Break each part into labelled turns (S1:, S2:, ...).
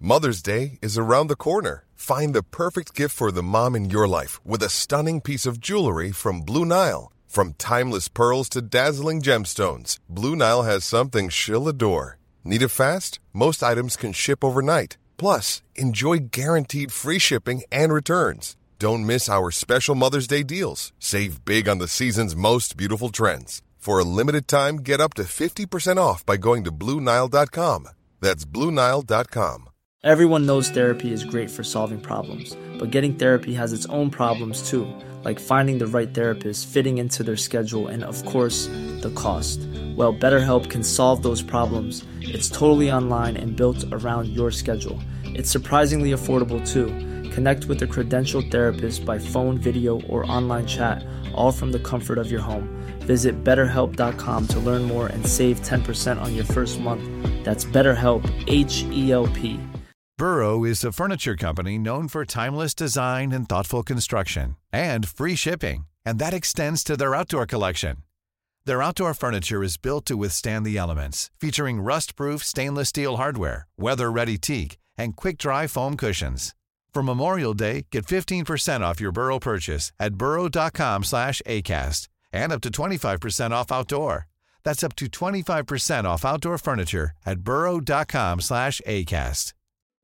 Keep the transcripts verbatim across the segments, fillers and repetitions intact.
S1: Mother's Day is around the corner. Find the perfect gift for the mom in your life with a stunning piece of jewelry from Blue Nile. From timeless pearls to dazzling gemstones, Blue Nile has something she'll adore. Need it fast? Most items can ship overnight. Plus, enjoy guaranteed free shipping and returns. Don't miss our special Mother's Day deals. Save big on the season's most beautiful trends. For a limited time, get up to fifty percent off by going to Blue Nile dot com. That's Blue Nile dot com.
S2: Everyone knows therapy is great for solving problems, but getting therapy has its own problems too, like finding the right therapist, fitting into their schedule, and of course, the cost. Well, BetterHelp can solve those problems. It's totally online and built around your schedule. It's surprisingly affordable too. Connect with a credentialed therapist by phone, video, or online chat, all from the comfort of your home. Visit better help dot com to learn more and save ten percent on your first month. That's BetterHelp, H E L P.
S3: Burrow is a furniture company known for timeless design and thoughtful construction, and free shipping, and that extends to their outdoor collection. Their outdoor furniture is built to withstand the elements, featuring rust-proof stainless steel hardware, weather-ready teak, and quick-dry foam cushions. For Memorial Day, get fifteen percent off your Burrow purchase at burrow dot com slash acast, and up to twenty-five percent off outdoor. That's up to twenty-five percent off outdoor furniture at burrow dot com slash acast.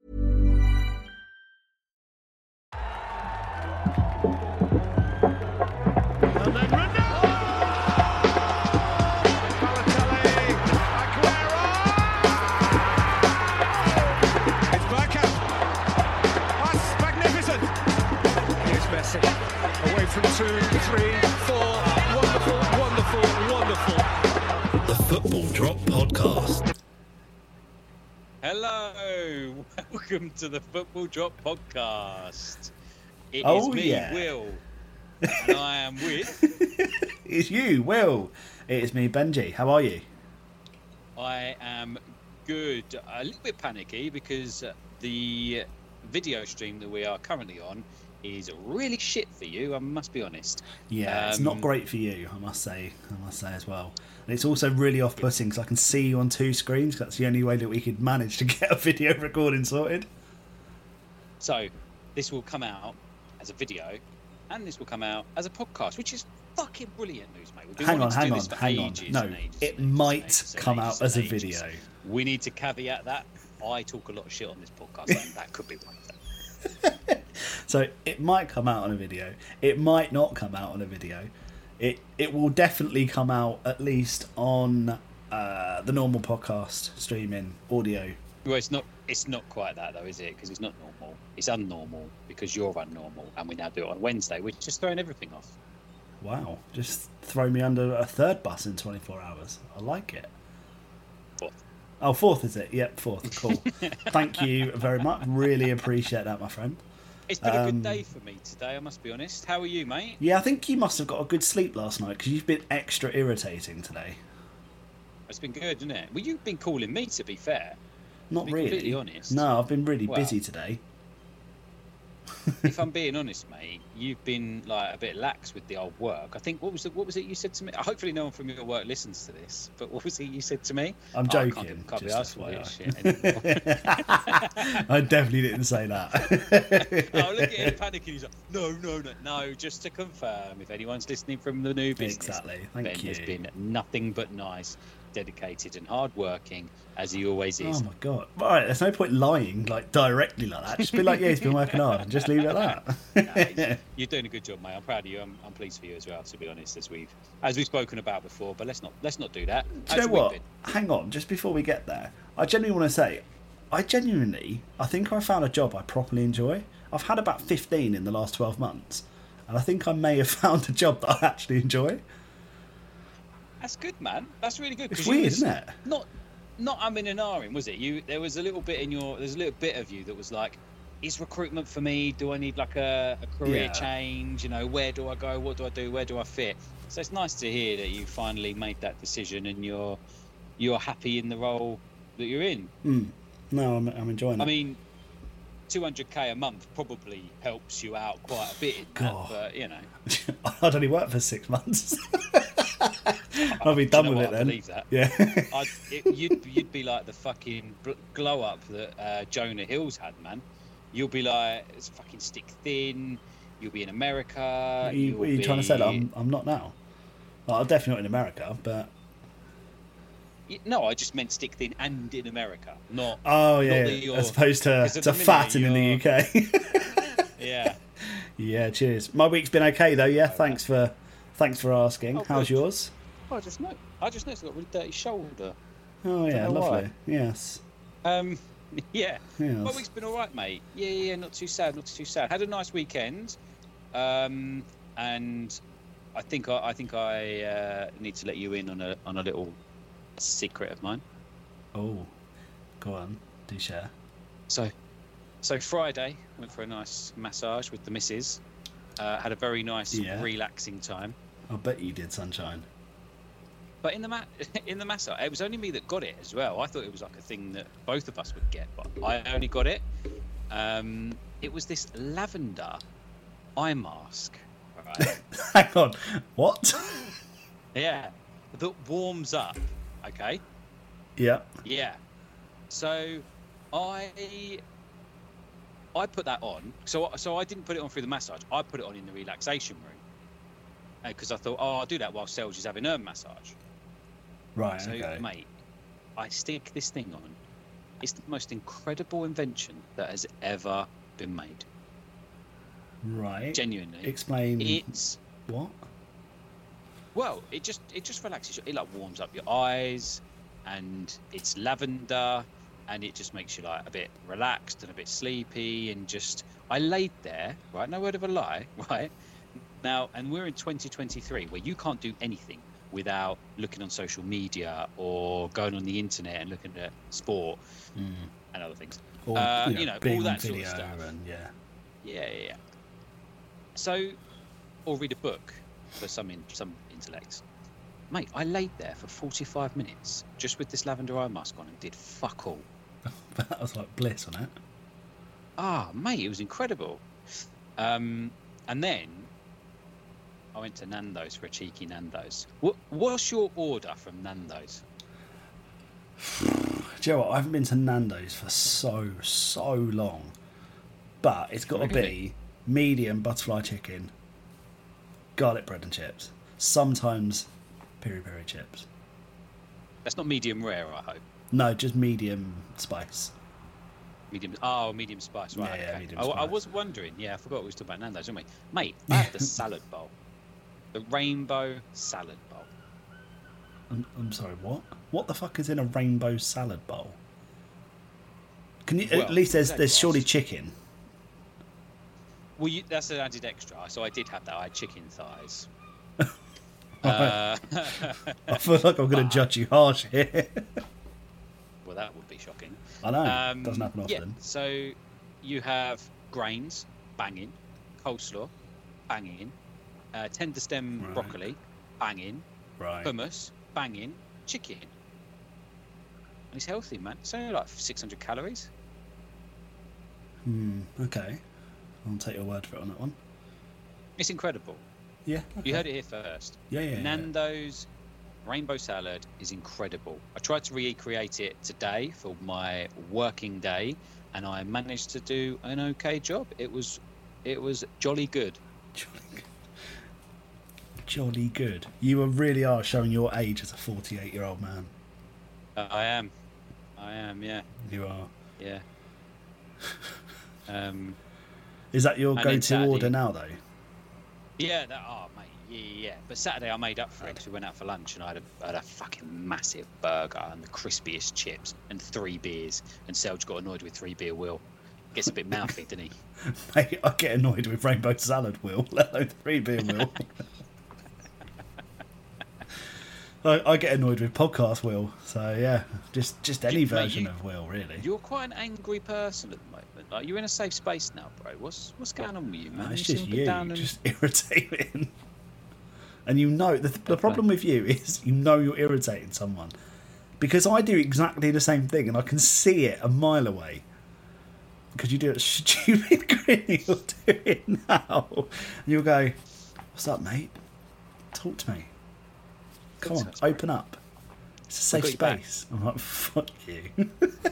S4: And then Ronaldo! Balotelli, Aguero! It's Bergkamp. That's magnificent. Here's Messi. Away from two, three, four. Wonderful, wonderful, wonderful.
S5: The Football Drop Podcast.
S6: Hello, welcome to the Football Drop Podcast. It
S7: Oh,
S6: is me,
S7: yeah.
S6: Will, and I am with...
S7: It's you, Will. It's me, Benji. How are you?
S6: I am good. A little bit panicky because the video stream that we are currently on is really shit for you, I must be honest.
S7: Yeah,
S6: Um,
S7: it's not great for you, I must say. I must say as well. And it's also really off-putting because I can see you on two screens. That's the only way that we could manage to get a video recording sorted.
S6: So, this will come out as a video, and this will come out as a podcast, which is fucking brilliant news, mate. We've been
S7: Hang on,
S6: wanting to
S7: hang
S6: do
S7: on,
S6: this for
S7: hang on.
S6: ages
S7: No,
S6: and ages
S7: it
S6: and ages
S7: might
S6: and ages and
S7: come
S6: ages
S7: out as a
S6: and ages.
S7: video.
S6: We need to caveat that. I talk a lot of shit on this podcast, and that could be one of them.
S7: So it might come out on a video. It might not come out on a video. It it will definitely come out at least on uh, the normal podcast streaming audio.
S6: Well, it's not. It's not quite that though, is it? Because it's not normal. It's unnormal because you're unnormal, and we now do it on Wednesday, which is just throwing everything off.
S7: Wow, just throw me under a third bus in twenty-four hours. I like it.
S6: Fourth.
S7: Oh, fourth is it? Yep, fourth. Cool. Thank you very much. Really appreciate that, my friend.
S6: It's been a
S7: Um,
S6: good day for me today, I must be honest. How are you, mate?
S7: Yeah, I think you must have got a good sleep last night because you've been extra irritating today.
S6: It's been good, isn't it? Well, you've been calling me, to be fair.
S7: Not
S6: To be
S7: really.
S6: completely honest.
S7: No, I've been really
S6: Well,
S7: busy today.
S6: If I'm being honest, mate, you've been like a bit lax with the old work. I think what was the, what was it you said to me? Hopefully, no one from your work listens to this. But what was it you said to me?
S7: I'm
S6: Oh, I
S7: joking.
S6: can't, can't be
S7: just
S6: asked for this
S7: F
S6: shit
S7: Y
S6: anymore.
S7: I. I definitely didn't say that.
S6: Oh, look at him panicking. He's like, no, no, no, no. Just to confirm, if anyone's listening from the new business,
S7: Exactly. Thank
S6: Ben
S7: you.
S6: has been nothing but nice, dedicated, and hard-working as he always is.
S7: Oh my god! Right, there's no point lying like directly like that. Just be like, yeah, he's been working hard, and just leave it at that.
S6: No, you're doing a good job, mate. I'm proud of you. I'm, I'm pleased for you as well, to be honest, as we've as we've spoken about before. But let's not let's not do that.
S7: Do you
S6: How's
S7: know
S6: your week
S7: what?
S6: been?
S7: Hang on, just before we get there, I genuinely want to say, I genuinely, I think I found a job I properly enjoy. I've had about fifteen in the last twelve months, and I think I may have found a job that I actually enjoy.
S6: That's good, man. That's really good.
S7: It's
S6: 'cause you
S7: weird,
S6: was
S7: isn't it?
S6: Not not I'm in an ahhing, was it? You there was a little bit in your there's a little bit of you that was like, is recruitment for me? Do I need like a, a career
S7: Yeah.
S6: change? You know, where do I go? What do I do? Where do I fit? So it's nice to hear that you finally made that decision and you're you're happy in the role that you're in.
S7: Mm. No, I'm, I'm enjoying it.
S6: I mean, two hundred k a month probably helps you out quite a bit in that,
S7: God.
S6: but you know.
S7: I'd only worked for six months. I'll be done
S6: Do you know
S7: with
S6: what?
S7: it
S6: I
S7: then.
S6: believe that.
S7: Yeah.
S6: I'd, it, you'd you'd be like the fucking bl- glow up that uh, Jonah Hill's had, man. You'll be like, it's fucking stick thin. You'll be in America.
S7: What are you, what are you
S6: be...
S7: trying to say? That I'm, I'm not now. Well, I'm definitely not in America, but.
S6: No, I just meant stick thin and in America, not.
S7: Oh yeah,
S6: not that you're-
S7: as opposed to,
S6: 'cause at
S7: to
S6: the minute
S7: fatting in the
S6: you're-
S7: U K.
S6: Yeah.
S7: Yeah, cheers. My week's been okay though. Yeah, thanks for thanks for asking.
S6: Oh,
S7: How's
S6: good.
S7: yours?
S6: Oh, I just know. I just noticed I've got a really dirty shoulder.
S7: Oh yeah,
S6: know
S7: lovely.
S6: why.
S7: Yes.
S6: Um, yeah.
S7: Yes.
S6: My week's been all right, mate. Yeah, yeah, yeah, not too sad, not too sad. Had a nice weekend, um, and I think I, I think I uh, need to let you in on a on a little secret of mine.
S7: Oh, go on, do share.
S6: So, so Friday went for a nice massage with the missus. Uh, had a very nice,
S7: Yeah.
S6: relaxing time.
S7: I bet you did, sunshine.
S6: But in the ma- in the massage, it was only me that got it as well. I thought it was like a thing that both of us would get, but I only got it. Um, it was this lavender eye mask. Right?
S7: Hang on, what?
S6: Yeah, that warms up. Okay.
S7: Yeah.
S6: Yeah. So, I I put that on. So so I didn't put it on through the massage. I put it on in the relaxation room because I thought, oh, I'll do that while Selge is having her massage.
S7: Right.
S6: So,
S7: okay.
S6: mate, I stick this thing on. It's the most incredible invention that has ever been made.
S7: Right.
S6: Genuinely.
S7: Explain.
S6: It's
S7: What?
S6: well, it just it just relaxes you. It like warms up your eyes, and it's lavender, and it just makes you like a bit relaxed and a bit sleepy, and just I laid there, right? No word of a lie, right? Now, and we're in twenty twenty-three, where you can't do anything without looking on social media or going on the internet and looking at sport
S7: Mm.
S6: and other things.
S7: Or,
S6: Uh,
S7: you know,
S6: you know,
S7: being
S6: all
S7: on
S6: that sort of
S7: video
S6: stuff.
S7: and yeah.
S6: Yeah, yeah, yeah. So, or read a book for some in, some intellects. Mate, I laid there for forty-five minutes just with this lavender eye mask on and did fuck all.
S7: That was like bliss on it.
S6: Ah, mate, it was incredible. Um, and then I went to Nando's for a cheeky Nando's. What, what's your order from Nando's?
S7: Do you know what? I haven't been to Nando's for so, so long. But it's got to
S6: Really?
S7: be medium butterfly chicken, garlic bread and chips. Sometimes peri peri chips.
S6: That's not medium rare, I hope.
S7: No, just medium spice.
S6: Medium. Oh, medium spice, right?
S7: Yeah, yeah,
S6: okay.
S7: medium
S6: I, I
S7: spice.
S6: was wondering. Yeah, I forgot we was talking about Nando's, didn't we? Mate, I had the salad bowl, the rainbow salad bowl.
S7: I'm, I'm sorry, what? What the fuck is in a rainbow salad bowl? Can you
S6: Well,
S7: at least there's
S6: exactly
S7: there's
S6: what I
S7: surely
S6: was-
S7: chicken.
S6: Well, you, that's an added extra. So I did have that. I had chicken thighs.
S7: Alright.
S6: uh,
S7: I feel like I'm going to judge you harsh here.
S6: well, that would be shocking.
S7: I know,
S6: Um,
S7: doesn't happen
S6: Yeah,
S7: often.
S6: so you have grains, banging, coleslaw, banging, uh, tender stem
S7: Right.
S6: broccoli, banging,
S7: Right.
S6: hummus, banging, chicken. And it's healthy, man. It's only like six hundred calories.
S7: Hmm, okay. I'll take your word for it on that one.
S6: It's incredible.
S7: Yeah. Okay.
S6: You heard it here first.
S7: Yeah, yeah, yeah.
S6: Nando's rainbow salad is incredible. I tried to recreate it today for my working day, and I managed to do an okay job. It was, it was jolly good.
S7: Jolly good. Jolly good. You really are showing your age as a forty-eight-year-old man.
S6: Uh, I am, I am. Yeah,
S7: You are.
S6: yeah. Um,
S7: Is that your
S6: And then
S7: go-to
S6: Saturday-
S7: order now, though?
S6: yeah. That. Oh, mate. Yeah, yeah, yeah. But Saturday I made up for it because we went out for lunch, and I had a, I had a fucking massive burger and the crispiest chips and three beers. And Selge got annoyed with three beer Will. Gets a bit mouthy, doesn't he?
S7: Mate, I get annoyed with rainbow salad, Will, let alone three beer Will. I, I get annoyed with podcast Will, so yeah, just just any
S6: Mate,
S7: version
S6: you-
S7: of Will, really.
S6: You're quite an angry person at the moment. Like you're in a safe space now, bro. What's what's going on with you, man?
S7: No, it's
S6: You
S7: just
S6: seem a bit
S7: you,
S6: down and-
S7: just irritating. And you know, the, the problem with you is you know you're irritating someone. Because I do exactly the same thing and I can see it a mile away. Because you do that stupid grin you're doing now. And you'll go, what's up, mate? Talk to me. Come on,
S6: Sorry.
S7: open up. It's a safe
S6: got your back.
S7: space. I'm like, fuck you.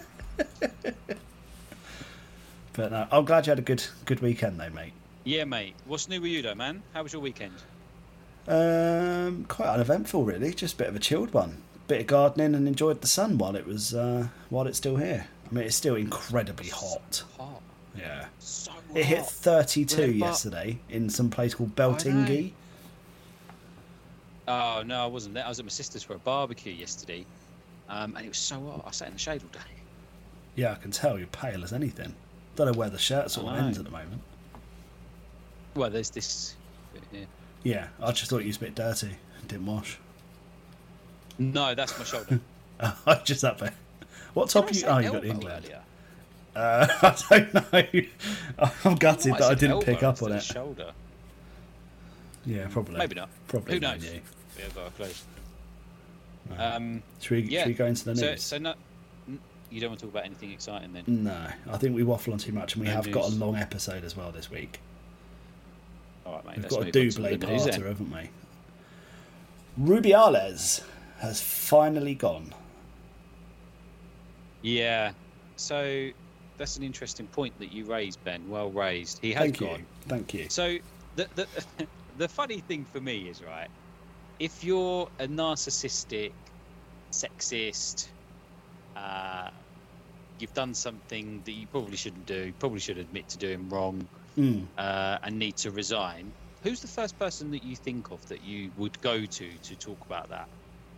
S7: But no, I'm glad you had a good good weekend though, mate.
S6: Yeah, mate. What's new with you though, man? How was your weekend?
S7: Um, quite uneventful, really. Just a bit of a chilled one. Bit of gardening and enjoyed the sun while it was uh, while it's still here. I mean, it's still incredibly hot.
S6: Hot.
S7: Yeah.
S6: So hot.
S7: It hit thirty-two
S6: Really, but-
S7: yesterday in some place called
S6: I know.
S7: Beltingi.
S6: Oh no, I wasn't there. I was at my sister's for a barbecue yesterday, um, and it was so hot. I sat in the shade all day.
S7: Yeah, I can tell you're pale as anything. Don't know where the shirt sort
S6: I
S7: of
S6: know.
S7: ends at the moment.
S6: Well, there's this bit here.
S7: Yeah, I just thought you was a bit dirty. Didn't wash.
S6: No, that's my shoulder.
S7: I just up there. What top are
S6: Did
S7: you?
S6: I
S7: Oh,
S6: say
S7: you got
S6: elbow
S7: England.
S6: earlier?
S7: Uh, I don't know. I'm gutted
S6: might
S7: that I
S6: have said
S7: didn't pick
S6: elbow
S7: up on
S6: instead
S7: it.
S6: of Shoulder.
S7: Yeah, probably.
S6: Maybe not.
S7: Probably.
S6: Who knows?
S7: maybe.
S6: Yeah, well, close.
S7: Right.
S6: Um,
S7: Should we,
S6: yeah.
S7: should we go into the
S6: so,
S7: news?
S6: so no, n- you don't want to talk about anything exciting then?
S7: No, I think we waffle on too much, and we
S6: No
S7: have got a
S6: news.
S7: long episode as well this week.
S6: All right, mate.
S7: We've
S6: let's
S7: got a
S6: move on to
S7: double
S6: the news
S7: parter,
S6: then.
S7: haven't we? Rubiales has finally gone.
S6: Yeah. So that's an interesting point that you raised, Ben. Well raised. He has
S7: Thank
S6: gone.
S7: you. Thank you.
S6: So the the the funny thing for me is, right, if you're a narcissistic, sexist, uh, you've done something that you probably shouldn't do, probably should admit to doing wrong,
S7: Mm.
S6: uh, and need to resign. Who's the first person that you think of that you would go to to talk about that?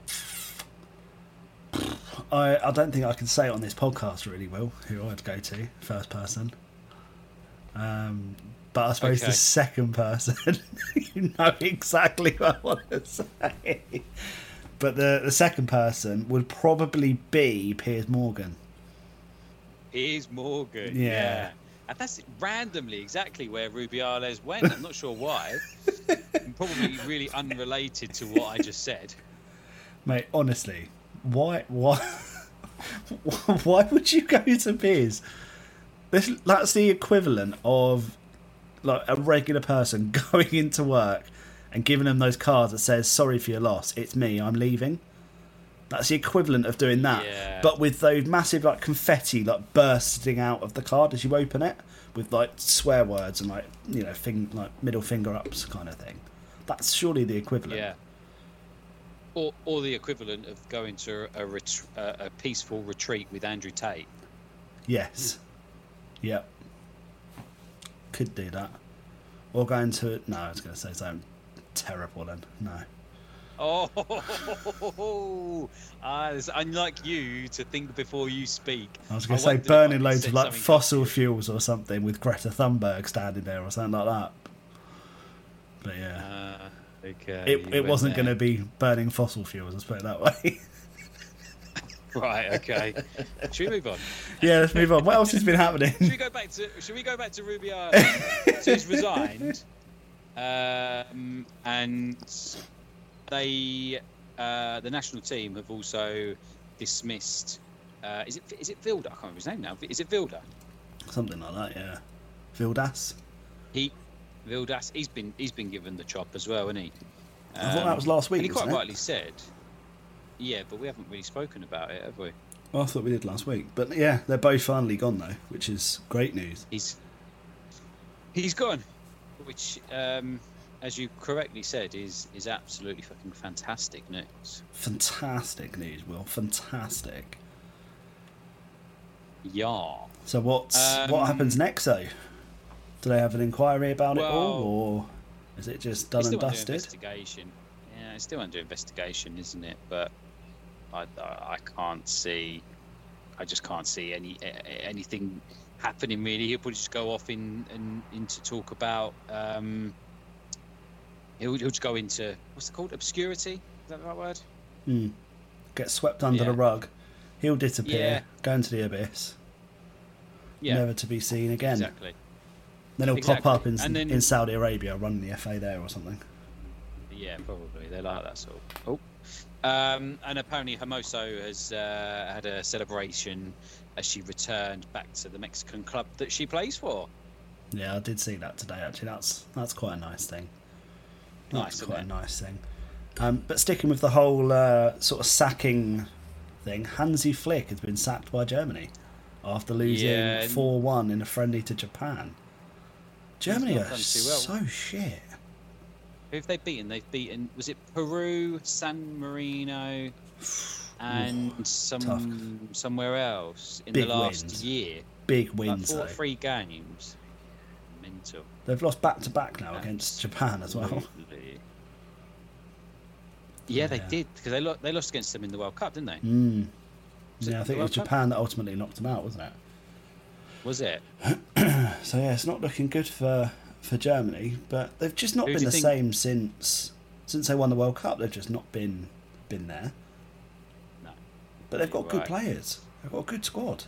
S7: I, I don't think I can say it on this podcast really, Will, who I'd go to, first person. Um, but I suppose
S6: Okay.
S7: the second person, you know exactly what I want to say. But the, the second person would probably be Piers Morgan.
S6: Piers Morgan.
S7: Yeah.
S6: Yeah. And that's randomly exactly where Rubiales went. I'm not sure why. Probably really unrelated to what I just said.
S7: Mate, honestly, why why why would you go to Piers? This that's the equivalent of like a regular person going into work and giving them those cards that says sorry for your loss, it's me, I'm leaving. That's the equivalent of doing that.
S6: Yeah.
S7: But with those massive like confetti like bursting out of the card as you open it, with like swear words and like, you know, thing like middle finger ups kind of thing. That's surely the equivalent.
S6: Yeah. Or, or the equivalent of going to a, ret- a, a peaceful retreat with Andrew Tate.
S7: Yes. Yep. Could do that. Or going to... No, I was going to say something terrible then. No.
S6: Oh, uh, it's unlike you to think before you speak.
S7: I was going to say
S6: wondered if
S7: burning
S6: I'd
S7: loads
S6: said
S7: of like
S6: something
S7: fossil
S6: dodgy.
S7: fuels or something with Greta Thunberg standing there or something like that. But yeah.
S6: Uh, okay.
S7: it
S6: you
S7: it
S6: went
S7: wasn't going to
S6: there.
S7: be burning fossil fuels, let's put it that way.
S6: Right. Okay. Should we move on?
S7: Yeah, let's move on. What else has been happening?
S6: Should we go back to? Should we go back to Rubiales? So he's resigned, um, and they, uh, the national team, have also dismissed. Uh, is it is it Vilda? I can't remember his name now. Is it Vilda?
S7: Something like that, yeah. Vildas.
S6: He, Vildas. He's been he's been given the chop as well, hasn't he?
S7: I thought that was last week,
S6: And he quite
S7: wasn't it?
S6: rightly said. Yeah, but we haven't really spoken about it, have we?
S7: Well, I thought we did last week. But yeah, they're both finally gone though, which is great news.
S6: He's he's gone, which, um, as you correctly said, is is absolutely fucking fantastic news.
S7: Fantastic news, Will. Fantastic.
S6: Yeah.
S7: So what's
S6: Um,
S7: what happens next though? Do they have an inquiry about it all,
S6: Well,
S7: or is it just done
S6: It's
S7: and
S6: still under
S7: dusted?
S6: investigation. Yeah, it's still under investigation, isn't it? But I, I, I can't see. I just can't see any a- anything happening really. He'll probably just go off in, in into talk about. Um, he'll, he'll just go into what's it called? Obscurity. Is that the right word?
S7: Hmm. Get swept under
S6: Yeah.
S7: the rug. He'll disappear,
S6: Yeah.
S7: go into the abyss,
S6: Yeah.
S7: never to be seen again.
S6: Exactly.
S7: Then he'll
S6: Exactly.
S7: pop up in,
S6: And then-
S7: in Saudi Arabia, running the F A there or something.
S6: Yeah, probably. They like that sort of. Oh. Um, and apparently Hermoso has uh, had a celebration as she returned back to the Mexican club that she plays for.
S7: Yeah, I did see that today. Actually, that's that's quite a nice thing. That's
S6: Nice, isn't
S7: quite
S6: it?
S7: a nice thing. Um, but sticking with the whole uh, sort of sacking thing, Hansi Flick has been sacked by Germany after losing
S6: Yeah.
S7: four one in a friendly to Japan. Germany
S6: not
S7: are
S6: done too well.
S7: so shit.
S6: Who have they beaten? They've beaten, was it Peru, San Marino, and some
S7: tough.
S6: somewhere else in
S7: Big
S6: the last
S7: wins.
S6: year?
S7: Big
S6: Like
S7: wins,
S6: four,
S7: though.
S6: three games. Mental.
S7: They've lost back-to-back now against Japan as well.
S6: Absolutely. Yeah, they
S7: Yeah.
S6: did, because they, lo- they lost against them in the World Cup, didn't they?
S7: Mm.
S6: Was it
S7: Yeah, I
S6: the
S7: think it was
S6: World Cup?
S7: Japan that ultimately knocked them out, wasn't it?
S6: Was it?
S7: So yeah, it's not looking good for, for Germany, but they've just not
S6: Who do
S7: been
S6: you
S7: the
S6: think-
S7: same since since they won the World Cup. They've just not been been there.
S6: No.
S7: But they've got
S6: You're
S7: good
S6: right.
S7: players. They've got a good squad.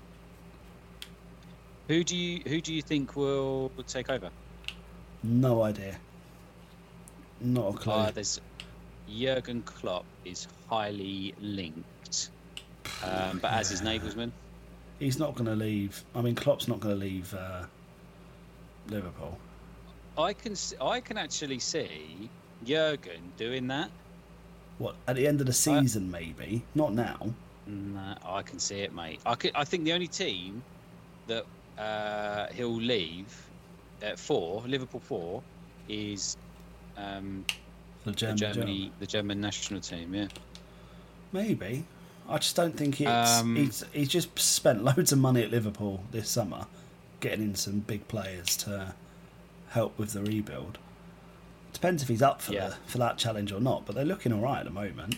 S6: Who do you who do you think will take over?
S7: No idea. Not a clue.
S6: Uh, there's Jurgen Klopp is highly linked, um, but as is Nagelsmann.
S7: He's not going to leave. I mean, Klopp's not going to leave uh, Liverpool.
S6: I can s- I can actually see Jurgen doing that.
S7: What, at the end of the season, maybe? Not now.
S6: Nah, I can see it, mate. I could, I think the only team that uh, he'll leave at four, Liverpool four, is um,
S7: The
S6: the
S7: German
S6: Germany,
S7: job.
S6: the German national team. Yeah.
S7: Maybe. I just don't think it's.
S6: Um,
S7: he's, he's just spent loads of money at Liverpool this summer, getting in some big players to help with the rebuild. Depends if he's up for
S6: Yeah.
S7: the, for that challenge or not, but they're looking all right at the moment.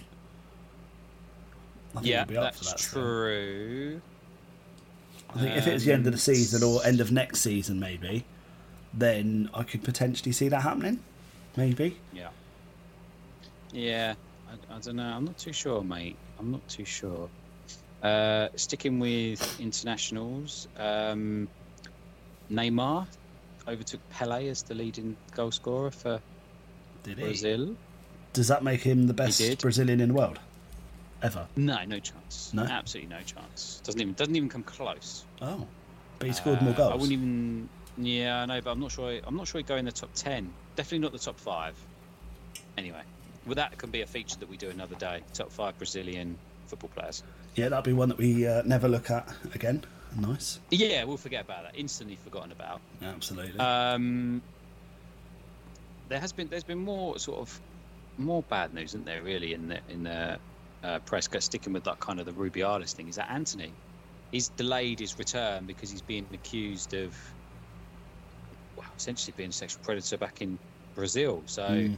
S7: I think
S6: Yeah,
S7: he'll be up
S6: that's
S7: for that still.
S6: true.
S7: I think if it was the end of the
S6: Um,
S7: season or end of next season, maybe, then I could potentially see that happening. Maybe.
S6: Yeah. Yeah, I, I don't know. I'm not too sure, mate. I'm not too sure. Uh, sticking with internationals, um, Neymar overtook Pele as the leading goal scorer for
S7: Did he?
S6: Brazil.
S7: Does that make him the
S6: did.
S7: best Brazilian in the world? Ever?
S6: No, no chance.
S7: No?
S6: Absolutely no chance. Doesn't even doesn't even come close.
S7: Oh. But he scored more
S6: Uh,
S7: goals.
S6: I wouldn't even. Yeah, I know, but I'm not sure. I'm not sure he'd go in the top ten. Definitely not the top five. Anyway, well, that can be a feature that we do another day. Top five Brazilian football players.
S7: Yeah, that'd be one that we uh, never look at again. Nice.
S6: Yeah, we'll forget about that. Instantly forgotten about.
S7: Absolutely.
S6: Um, there has been there's been more sort of more bad news, isn't there? Really, in the in the uh, press, sticking with that kind of the Rubiales thing. Is that Anthony? He's delayed his return because he's being accused of, well, essentially being a sexual predator back in Brazil. So,
S7: Mm.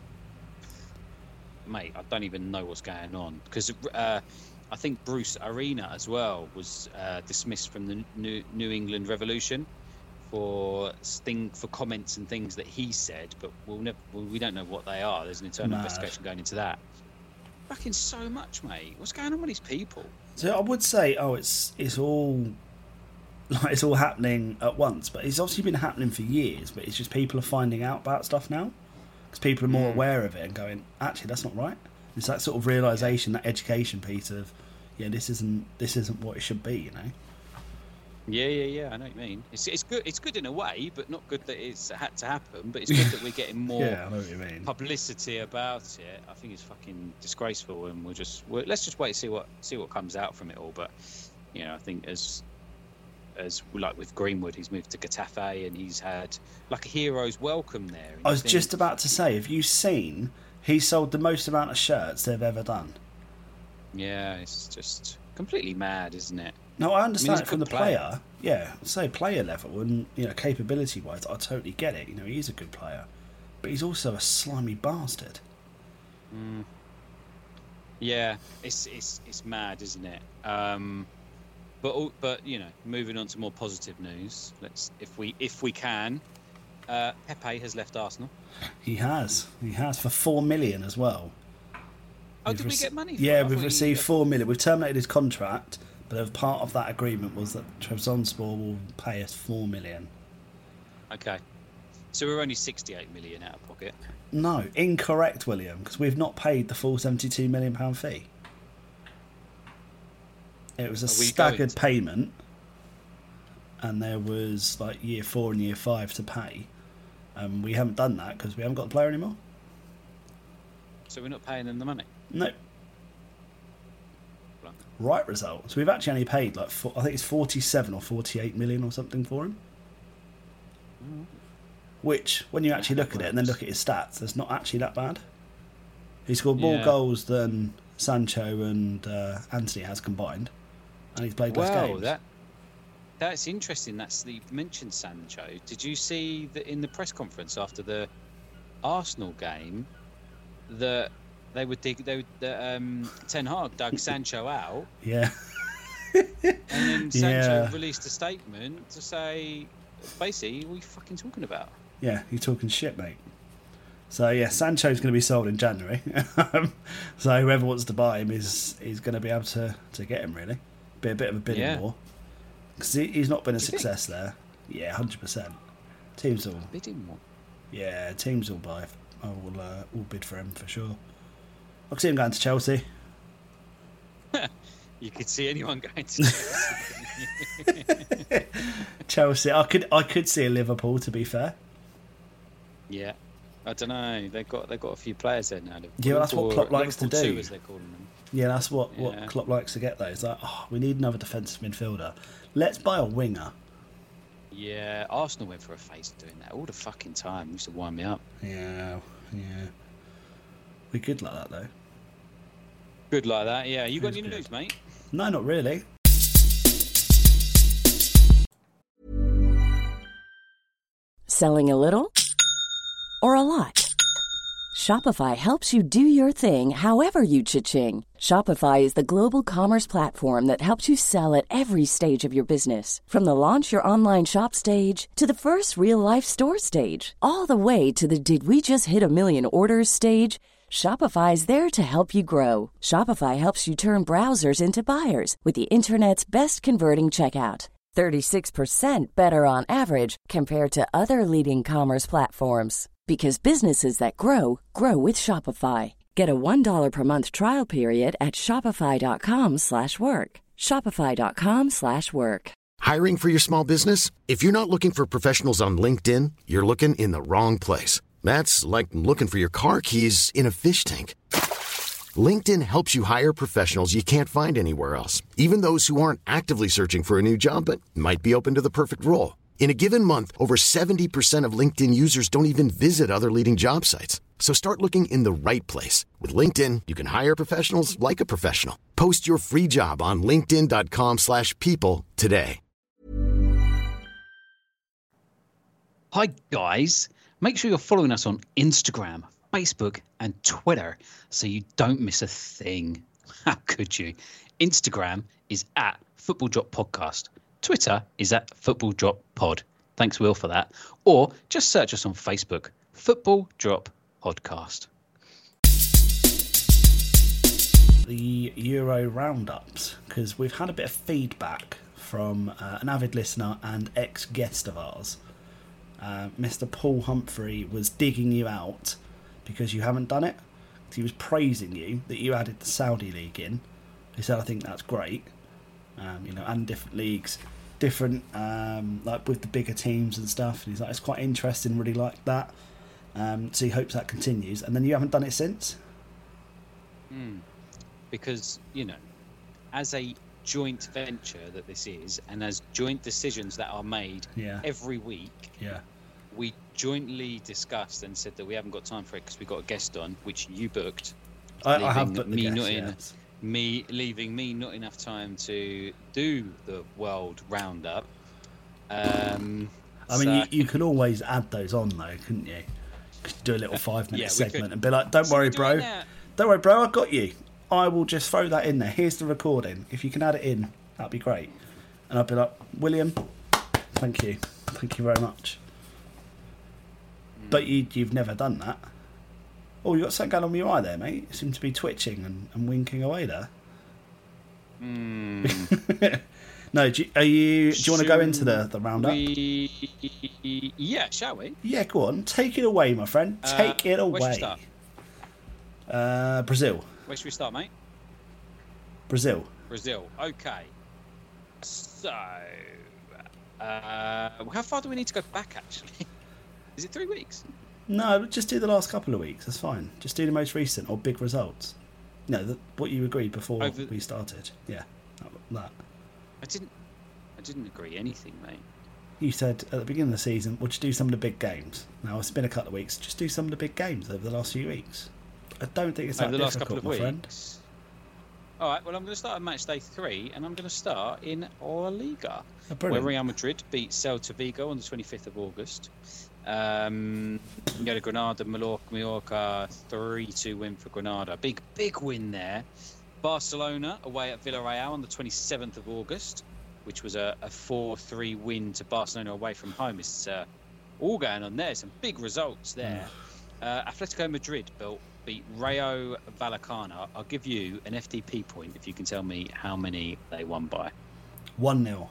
S6: mate, I don't even know what's going on because uh, I think Bruce Arena as well was uh, dismissed from the New, New England Revolution for sting for comments and things that he said, but we'll never, well, we don't know what they are. There's an internal
S7: Mad.
S6: investigation going into that. Fucking so much, mate. What's going on with these people?
S7: So I would say, oh, it's it's all like it's all happening at once, but it's obviously been happening for years. But it's just people are finding out about stuff now because people are more
S6: Mm.
S7: aware of it and going, actually, that's not right. It's that sort of realization, that education piece of, yeah, this isn't this isn't what it should be, you know.
S6: Yeah, yeah, yeah. I know what you mean. It's it's good. It's good in a way, but not good that it's had to happen. But it's good that we're getting more
S7: Yeah, I know what you mean.
S6: publicity about it. I think it's fucking disgraceful, and we'll just we'll, let's just wait and see what see what comes out from it all. But you know, I think as as like with Greenwood, he's moved to Getafe, and he's had like a hero's welcome there. And
S7: I
S6: you
S7: was
S6: think,
S7: just about to say, have you seen he sold the most amount of shirts they've ever done?
S6: yeah, it's just completely mad, isn't it?
S7: No, I understand
S6: he's a
S7: it from the
S6: good
S7: player.
S6: player.
S7: Yeah, say player level and you know capability wise, I totally get it. You know, he is a good player, but he's also a slimy bastard.
S6: Mm. Yeah, it's it's it's mad, isn't it? Um, but all- but you know, moving on to more positive news. Let's if we if we can. Uh, Pepe has left Arsenal.
S7: He has, he has for four million as well.
S6: Oh,
S7: We've
S6: did we
S7: rece-
S6: get money? For
S7: Yeah,
S6: it? I
S7: we've
S6: thought he-
S7: received four million. We've terminated his contract, but a part of that agreement was that Trabzonspor will pay us four million.
S6: Okay, so we're only sixty-eight million out of pocket.
S7: No, incorrect, William, because we've not paid the full seventy-two million pound fee. It was a
S6: Are we
S7: staggered
S6: going to-
S7: payment, and there was like year four and year five to pay. And we haven't done that because we haven't got the player anymore.
S6: So we're not paying them the money?
S7: No. Right result. So we've actually only paid like four, I think it's forty-seven or forty-eight million or something for him. Mm. Which, when you actually look at it and then look at his stats, it's not actually that bad. He scored more
S6: yeah.
S7: goals than Sancho and uh, Antony has combined, and he's played less
S6: wow,
S7: games.
S6: That, that's interesting. That's the, you mentioned Sancho. Did you see that in the press conference after the Arsenal game that they would dig, they would, that, um, Ten Hag dug Sancho out?
S7: Yeah.
S6: And then Sancho
S7: Yeah.
S6: released a statement to say, basically, what are you fucking talking about?
S7: Yeah, you're talking shit, mate. So yeah, Sancho's going to be sold in January. So whoever wants to buy him is is going to be able to, to get him, really. Be a bit of a bidding
S6: Yeah.
S7: war. Because he, he's not been a
S6: Do you
S7: success there. Yeah, one hundred percent. Teams will...
S6: Bidding war?
S7: Yeah, teams will buy. I will, uh, will bid for him for sure. I can see him going to Chelsea.
S6: You could see anyone going to Chelsea.
S7: Chelsea. I could I could see a Liverpool, to be fair.
S6: Yeah. I don't know. They've got they've got a few players there now.
S7: Yeah, well, that's what
S6: Liverpool-
S7: Klopp likes to
S6: Liverpool
S7: do.
S6: two, as they're calling them.
S7: Yeah, that's what,
S6: Yeah.
S7: what Klopp likes to get, though. It's like, oh, we need another defensive midfielder. Let's buy a winger.
S6: Yeah, Arsenal went for a phase of doing that all the fucking time. It used to wind me up.
S7: Yeah, yeah. We're good like that, though.
S6: Good like that. Yeah. You got
S7: Who's
S6: any
S7: good?
S6: news, mate?
S7: No, not really.
S8: Selling a little or a lot? Shopify helps you do your thing however you cha-ching. Shopify is the global commerce platform that helps you sell at every stage of your business. From the launch your online shop stage to the first real-life store stage, all the way to the did we just hit a million orders stage. Shopify is there to help you grow. Shopify helps you turn browsers into buyers with the internet's best converting checkout. thirty-six percent better on average compared to other leading commerce platforms. Because businesses that grow, grow with Shopify. Get a one dollar per month trial period at shopify.com slash work. Shopify.com slash work.
S9: Hiring for your small business? If you're not looking for professionals on LinkedIn, you're looking in the wrong place. That's like looking for your car keys in a fish tank. LinkedIn helps you hire professionals you can't find anywhere else, even those who aren't actively searching for a new job but might be open to the perfect role. In a given month, over seventy percent of LinkedIn users don't even visit other leading job sites. So start looking in the right place. With LinkedIn, you can hire professionals like a professional. Post your free job on linkedin.com slash people today.
S6: Hi, guys. Make sure you're following us on Instagram, Facebook, and Twitter so you don't miss a thing. How could you? Instagram is at Football Drop Podcast. Twitter is at Football Drop Pod. Thanks, Will, for that. Or just search us on Facebook, Football Drop Podcast.
S7: The Euro roundups, because we've had a bit of feedback from uh, an avid listener and ex-guest of ours. Uh, Mister Paul Humphrey was digging you out because you haven't done it. He was praising you that you added the Saudi League in. He said, I think that's great. Um, you know, and different leagues, different, um, like with the bigger teams and stuff. And he's like, it's quite interesting, really like that. Um, so he hopes that continues. And then you haven't done it since?
S6: Mm. Because, you know, as a joint venture that this is, and as joint decisions that are made
S7: yeah.
S6: every week,
S7: yeah,
S6: we jointly discussed and said that we haven't got time for it because we got a guest on, which you booked.
S7: I, I have booked the
S6: me
S7: guest,
S6: not
S7: yeah.
S6: in, me leaving me not enough time to do the world roundup. Um,
S7: I mean,
S6: so...
S7: you, you could always add those on though, couldn't you? Could do a little five minute
S6: yeah,
S7: segment
S6: could.
S7: and be like, "Don't
S6: so
S7: worry, bro. Don't worry, bro. I got you. I will just throw that in there. Here's the recording. If you can add it in, that'd be great." And I'd be like, "William, thank you, thank you very much." Mm. But you, you've never done that. Oh, you got something going on with your eye there, mate. You seem to be twitching and, and winking away there.
S6: Mm.
S7: No, do you, are you? Do you want to go into the the roundup?
S6: We... Yeah, shall we?
S7: Yeah, go on. Take it away, my friend. Take
S6: uh,
S7: it away.
S6: Where should we start?
S7: Uh, Brazil.
S6: Where should we start, mate?
S7: Brazil.
S6: Brazil. Okay. So, uh, how far do we need to go back? Actually, is it three weeks?
S7: No, just do the last couple of weeks. That's fine. Just do the most recent or big results. No, the, what you agreed before Over... we started. Yeah, that.
S6: I didn't. I didn't agree anything, mate.
S7: You said at the beginning of the season, we'll just do some of the big games. Now it's been a couple of weeks. Just do some of the big games over the last few weeks. I don't think it's that
S6: over the last couple of
S7: my
S6: weeks.
S7: Friend.
S6: All right. Well, I'm going to start at match day three, and I'm going to start in La Liga,
S7: oh,
S6: where Real Madrid beat Celta Vigo on the twenty-fifth of August. Um, you go to Granada, Mallorca, Mallorca, three two win for Granada. Big, big win there. Barcelona away at Villarreal on the twenty-seventh of August, which was a, a four three win to Barcelona away from home. It's uh, all going on there. Some big results there. Uh, Atletico Madrid built, beat Rayo Vallecano. I'll give you an F D P point if you can tell me how many they won by.
S7: one nil.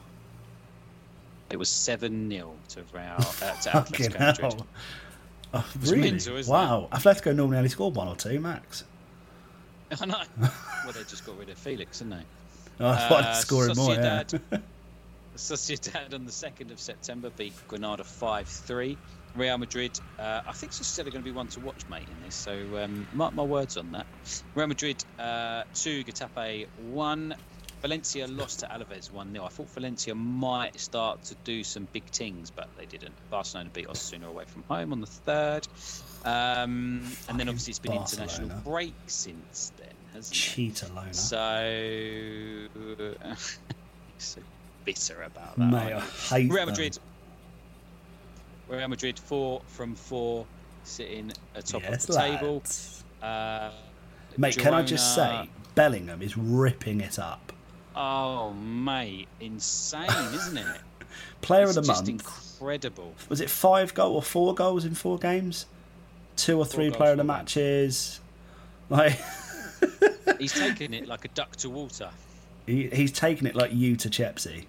S6: It was seven nil to Real, uh, to Atletico Madrid.
S7: Oh, really?
S6: Mental,
S7: wow.
S6: It?
S7: Atletico normally only scored one or two, max.
S6: I know. Well, they just got rid of Felix, didn't they?
S7: Oh, I thought I'd score him more, yeah.
S6: Sociedad on the second of September beat Granada five three. Real Madrid, uh, I think Sociedad are going to be one to watch, mate, in this, so um, mark my words on that. Real Madrid uh, two, Getafe one. Valencia lost to Alaves one nil. I thought Valencia might start to do some big things, but they didn't. Barcelona beat Osasuna away from home on the third. Um, and then obviously it's been
S7: Barcelona.
S6: International break since then, hasn't
S7: Cheatalona.
S6: it? So... so bitter about that.
S7: Mate, I hate
S6: Real
S7: them.
S6: Madrid. Real Madrid four from four, sitting atop
S7: yes,
S6: of the table.
S7: Lads.
S6: Uh,
S7: Mate,
S6: Girona,
S7: can I just say, Bellingham is ripping it up.
S6: Oh, mate, insane, isn't it?
S7: Player
S6: it's
S7: of the
S6: just
S7: month.
S6: Incredible.
S7: Was it five goal or four goals in four games? Two or three
S6: goals,
S7: player of the
S6: four
S7: matches. Like
S6: he's taking it like a duck to water.
S7: He, he's taking it like you to Chelsea.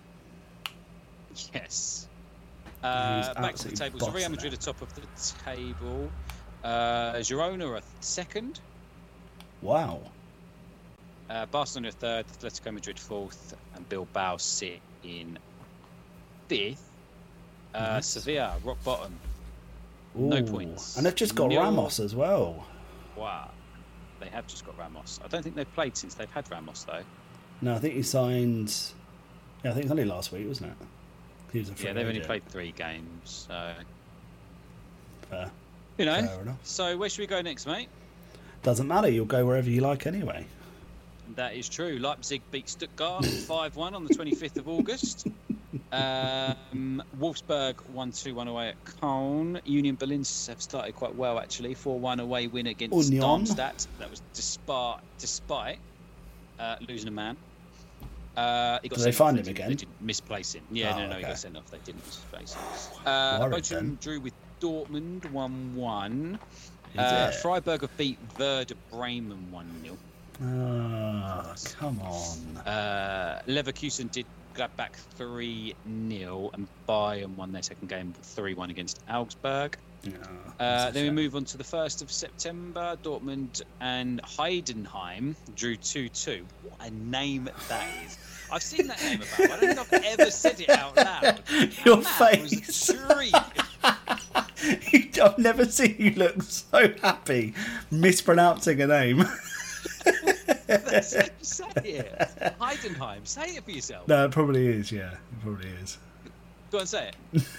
S6: Yes. Uh, back to the table. So Real Madrid are top of the table. Uh, Girona are second.
S7: Wow.
S6: Uh, Barcelona third, Atletico Madrid fourth, and Bilbao sit in fifth. Uh,
S7: Nice.
S6: Sevilla rock bottom,
S7: Ooh.
S6: no points,
S7: And they've just got
S6: Nil.
S7: Ramos as well.
S6: Wow, they have just got Ramos. I don't think they've played since they've had Ramos though.
S7: No, I think he signed. Yeah, I think it was only last week, wasn't it? He was a free
S6: Yeah, they've only
S7: agent.
S6: played three games, so
S7: Fair.
S6: you know.
S7: Fair enough.
S6: So where should we go next, mate?
S7: Doesn't matter. You'll go wherever you like anyway.
S6: That is true. Leipzig beat Stuttgart five one on the twenty-fifth of August. Um, Wolfsburg one two one away at Cologne. Union Berlin have started quite well, actually. four one away win against
S7: Union.
S6: Darmstadt. That was despite, despite uh, losing a man. Uh, he got
S7: Did they
S6: sent
S7: find
S6: off.
S7: him
S6: They
S7: again?
S6: They didn't misplace him. Yeah,
S7: Oh,
S6: no, no,
S7: okay.
S6: he got sent off. They didn't misplace him. Uh,
S7: Worried
S6: Bochum
S7: then.
S6: drew with Dortmund one one.
S7: Is
S6: Uh,
S7: it?
S6: Freiburg have beat Werder Bremen one nil.
S7: Ah, come on.
S6: Uh, Leverkusen did Gladbach three nil, and Bayern won their second game three one against Augsburg.
S7: Yeah,
S6: Uh,
S7: that's a
S6: then we
S7: shame.
S6: move on to the first of September. Dortmund and Heidenheim drew two two. What a name that is. I've seen that name about. I don't think I've ever said it out loud.
S7: Your
S6: And that was
S7: face.
S6: a treat.
S7: I've never seen you look so happy mispronouncing a name.
S6: That's how you say it. Heidenheim. Say it for yourself.
S7: No, it probably is, yeah. It probably is.
S6: Go on, say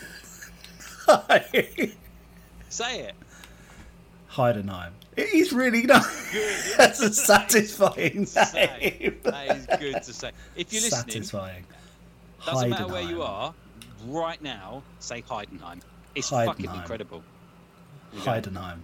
S6: it. Say it.
S7: Heidenheim. It is really nice.
S6: Good.
S7: That's a satisfying
S6: Say.
S7: name.
S6: That is good to say. If you're listening,
S7: Satisfying.
S6: doesn't matter where you
S7: Heidenheim.
S6: are, right now, say Heidenheim. It's
S7: Heidenheim.
S6: fucking incredible. There you go.
S7: Heidenheim.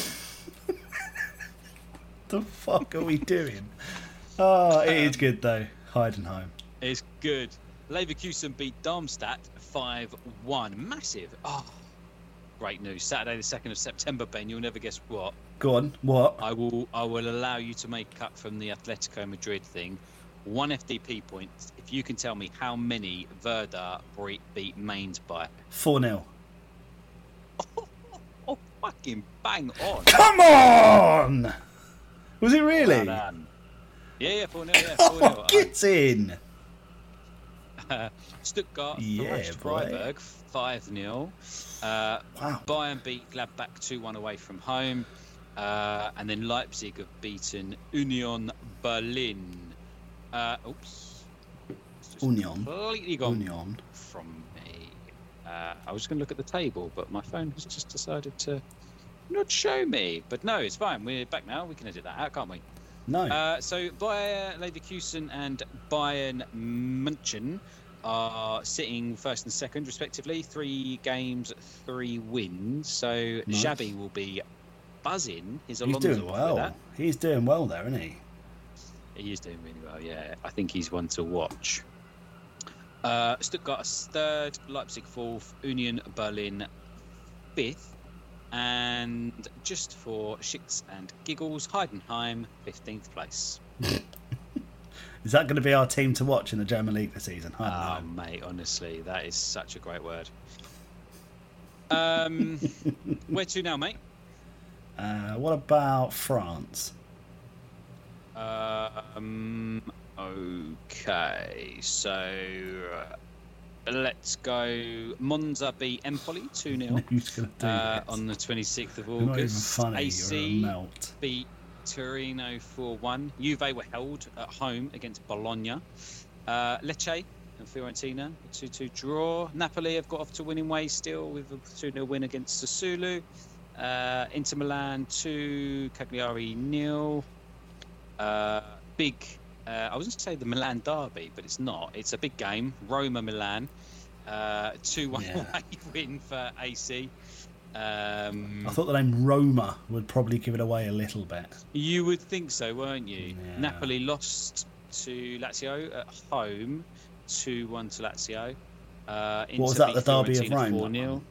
S7: The fuck are we doing? Oh, it is good though. Heidenheim.
S6: It's good. Leverkusen beat Darmstadt five one. Massive. Oh, great news. Saturday the second of September, Ben. You'll never guess what.
S7: Go on. What?
S6: I will I will allow you to make up from the Atletico Madrid thing. One F D P point if you can tell me how many Werder beat Mainz by.
S7: four nil.
S6: Oh, oh, fucking bang on.
S7: Come on! Was it really?
S6: Well done. Yeah, yeah, four nil, yeah, four nil.
S7: Oh, get in!
S6: Uh, Stuttgart
S7: Yeah,
S6: thrashed
S7: boy.
S6: Freiburg five nil. Uh,
S7: Wow.
S6: Bayern beat Gladbach two one away from home. Uh, and then Leipzig have beaten Union Berlin. Uh, oops. It's just
S7: Union.
S6: Completely gone
S7: Union.
S6: from me. Uh, I was going to look at the table, but my phone has just decided to not show me. But no, it's fine. We're back now. We can edit that out, can't we?
S7: No.
S6: Uh, so Bayer Leverkusen and Bayern München are sitting first and second, respectively. Three games, three wins. So
S7: Nice.
S6: Xabi will be buzzing his
S7: He's
S6: Alonso
S7: doing
S6: off with
S7: well.
S6: that.
S7: He's doing well there, isn't he?
S6: He is doing really well, yeah. I think he's one to watch. Uh, Stuttgart is third, Leipzig fourth, Union Berlin fifth, and just for shits and giggles, Heidenheim fifteenth place.
S7: Is that going to be our team to watch in the German League this season? I
S6: Oh,
S7: don't know.
S6: mate, honestly, that is such a great word. Um, where to now, mate?
S7: Uh, what about France?
S6: Um, okay, so uh, let's go. Monza beat Empoli two nil
S7: Who's going to do
S6: uh,
S7: this?
S6: on the twenty-sixth of
S7: You're not even
S6: August.
S7: funny.
S6: A
S7: You're a
S6: C
S7: melt.
S6: beat Torino four one. Juve were held at home against Bologna. Uh, Lecce and Fiorentina, a two two draw. Napoli have got off to winning ways still with a two nil win against Sassuolo. Uh, Inter Milan two, Cagliari nil. Uh, big, uh, I was going to say the Milan derby, but it's not. It's a big game. Roma Milan, uh, two one
S7: Yeah.
S6: away win for A C. Um,
S7: I thought the name Roma would probably give it away a little bit.
S6: You would think so, weren't you?
S7: Yeah.
S6: Napoli lost to Lazio at home, two one to Lazio. Uh,
S7: What was that,
S6: Inter
S7: the
S6: beat
S7: derby of
S6: Fiorentina
S7: Rome, that
S6: four nil.
S7: one?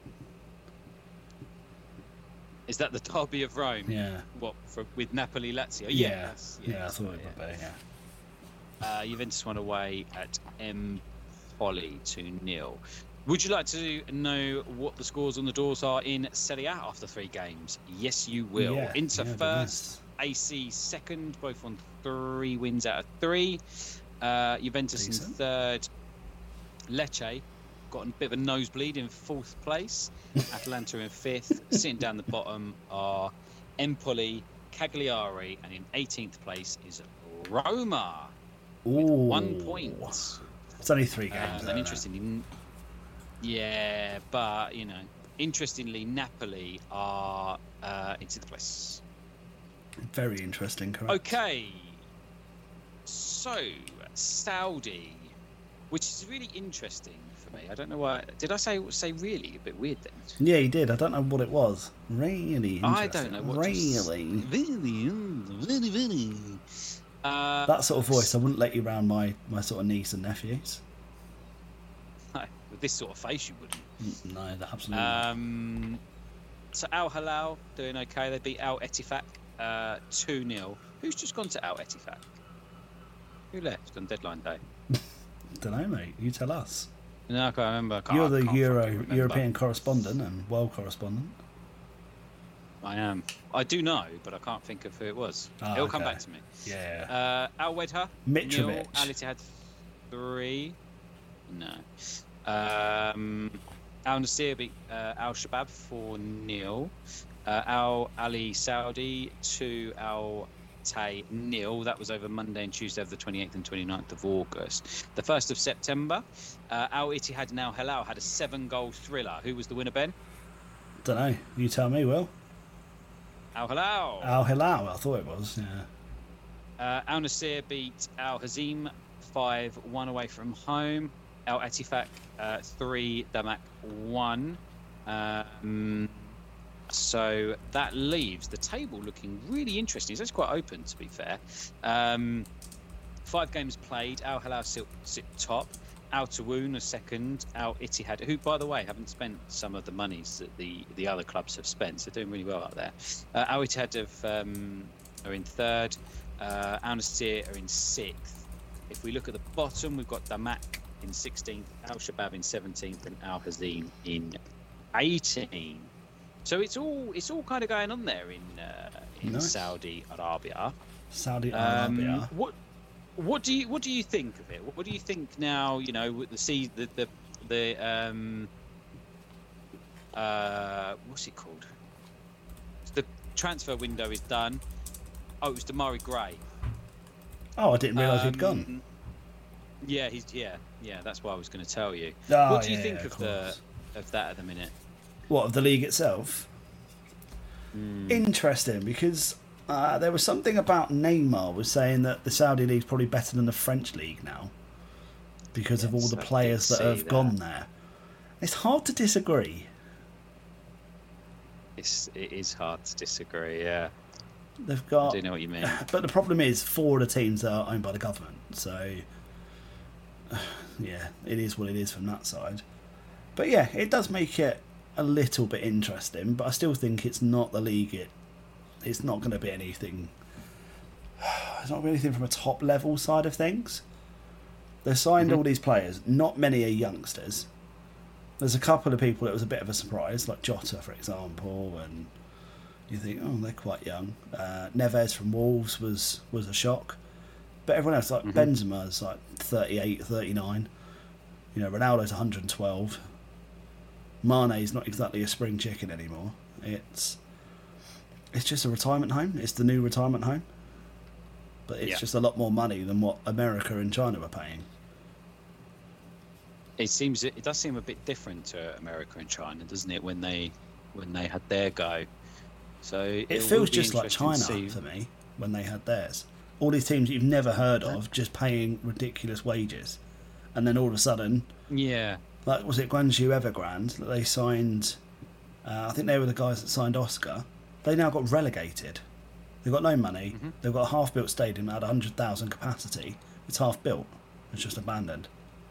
S6: Is that the derby of Rome?
S7: Yeah.
S6: What, for, with Napoli Lazio?
S7: Yeah.
S6: Yes,
S7: Yeah, I
S6: yes,
S7: thought it
S6: yeah.
S7: would be, yeah.
S6: Uh, Juventus won away at Empoli two nil. Would you like to know what the scores on the doors are in Serie A after three games? Yes, you will.
S7: Yeah,
S6: Inter
S7: yeah, it'd be
S6: first, A C second, both on three wins out of three. Uh, Juventus
S7: Decent.
S6: in third. Lecce got a bit of a nosebleed in fourth place. Atalanta in fifth. Sitting down the bottom are Empoli, Cagliari, and in eighteenth place is Roma with
S7: Ooh.
S6: one point.
S7: It's only three games.
S6: Um,
S7: though,
S6: and
S7: isn't
S6: interestingly, yeah, but you know, interestingly, Napoli are uh, into the place.
S7: it? Very interesting, correct?
S6: Okay, so Saudi, which is really interesting for me. I don't know why. Did I say say really? A bit weird then.
S7: Yeah, he did. I don't know what it was. Really interesting.
S6: I don't know what. to s-
S7: Really?
S6: Really, mm, really, really. Uh,
S7: That sort of voice, I wouldn't let you round my, my sort of niece and nephews.
S6: with this sort of face, you wouldn't.
S7: Mm, No, they're absolutely not.
S6: Um, so Al Hilal doing okay. They beat Al Ettifaq uh, two nil. Who's just gone to Al Ettifaq? Who left on deadline day?
S7: Don't know, mate. You tell us.
S6: No, I can't remember. I can't,
S7: You're
S6: I
S7: the
S6: can't
S7: Euro
S6: fucking remember.
S7: European correspondent and world correspondent.
S6: I am. I do know, but I can't think of who it was.
S7: Ah,
S6: It'll come
S7: okay.
S6: back to me.
S7: Yeah.
S6: Uh, Al Wedha,
S7: Mitrovic.
S6: nil. Al Ittihad three. No. Um, Al Nasir beat uh, Al Shabab four nil. Uh, Al Ali Saudi two. Al Tay nil. That was over Monday and Tuesday of the twenty-eighth and twenty-ninth of August. The first of September, uh, Al Ittihad and Al Hilal had a seven-goal thriller. Who was the winner, Ben?
S7: Don't know. You tell me, Will.
S6: Al Hilal.
S7: Al Hilal, I thought it was. Yeah.
S6: Uh, Al Nasir beat Al Hazim five one away from home. Al Ettifaq uh, three, Damak one. Um, so that leaves the table looking really interesting. It's actually quite open, to be fair. Um, five games played. Al Hilal sit, sit top. Al Tawoon a second. Al Ittihad, who, by the way, haven't spent some of the monies that the, the other clubs have spent. So they're doing really well out there. Uh, Al Ittihad have, um, are in third. Uh, Al Nasir are in sixth. If we look at the bottom, we've got Damak in sixteenth, Al Shabab in seventeenth, and Al Hazim in eighteenth. So it's all it's all kind of going on there in uh, in
S7: Nice.
S6: Saudi Arabia.
S7: Saudi
S6: Um,
S7: Arabia.
S6: what what do you what do you think of it? What do you think now? You know, with the see the the, the um uh what's it called? The transfer window is done. Oh, it was Demarai Gray.
S7: Oh, I didn't realise
S6: um,
S7: he'd gone.
S6: Yeah, he's yeah yeah. That's what I was going to tell you.
S7: Oh,
S6: what do you
S7: yeah,
S6: think
S7: of
S6: of the of that at the minute?
S7: What, of the league itself?
S6: Mm.
S7: Interesting, because uh, there was something about Neymar was saying that the Saudi league's probably better than the French league now because
S6: yes,
S7: of all the
S6: I
S7: players that have
S6: that.
S7: gone there. It's hard to disagree.
S6: It's it is hard to disagree. Yeah,
S7: They've got.
S6: I do know what you mean.
S7: But the problem is, four of the teams are owned by the government, so yeah, it is what it is from that side. But yeah, it does make it a little bit interesting, but I still think it's not the league. It it's not going to be anything. It's not going to be anything from a top level side of things. They've signed mm-hmm. all these players. Not many are youngsters. There's a couple of people that was a bit of a surprise, like Jota, for example, and you think, oh, they're quite young. Uh, Neves from Wolves was was a shock, but everyone else, like mm-hmm. Benzema's like thirty-eight, thirty-nine. You know, Ronaldo's one hundred twelve. Mane's not exactly a spring chicken anymore. It's it's just a retirement home. It's the new retirement home. But it's yeah. just a lot more money than what America and China were paying.
S6: It seems it does seem a bit different to America and China, doesn't it? When they when they had their go, so
S7: it,
S6: it
S7: feels just like China
S6: see...
S7: for me when they had theirs. All these teams you've never heard of, just paying ridiculous wages, and then all of a sudden,
S6: yeah.
S7: Like, was it Guangzhou Evergrande that they signed? Uh, I think they were the guys that signed Oscar. They now got relegated. They've got no money. Mm-hmm. They've got a half-built stadium that had one hundred thousand capacity. It's half-built. It's just abandoned.